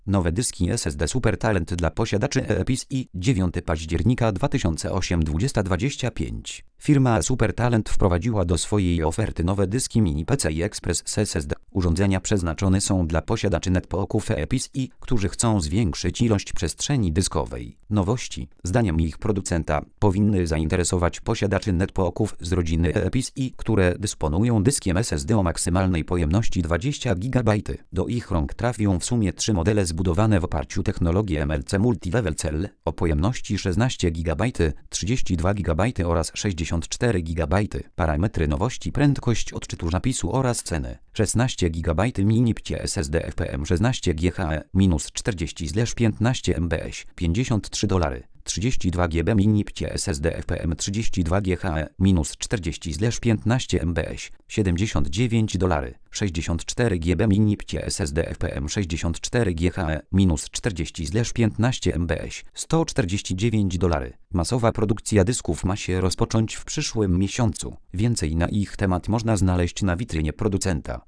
Nowe dyski SSD Super Talent dla posiadaczy ePCI 9 października 2008 20:25. Firma Super Talent wprowadziła do swojej oferty nowe dyski mini PCI Express z SSD. Urządzenia przeznaczone są dla posiadaczy netbooków ePCI, którzy chcą zwiększyć ilość przestrzeni dyskowej. Nowości, zdaniem ich producenta, powinny zainteresować posiadaczy netbooków z rodziny ePCI, które dysponują dyskiem SSD o maksymalnej pojemności 20 GB. Do ich rąk trafią w sumie 3 modele zbudowane w oparciu o technologię MLC Multilevel Cell o pojemności 16 GB, 32 GB oraz 64 GB. Parametry nowości: prędkość odczytu napisu oraz ceny. 16 GB mini PCIe SSD FPM 16 GHz -40/15 MB $53. 32 GB mini PCIe SSD FPM 32 GHz -40/15 MB $79. 64 GB mini PCIe SSD FPM 64 GHz -40/15 MB $149. Masowa produkcja dysków ma się rozpocząć w przyszłym miesiącu. Więcej na ich temat można znaleźć na witrynie producenta.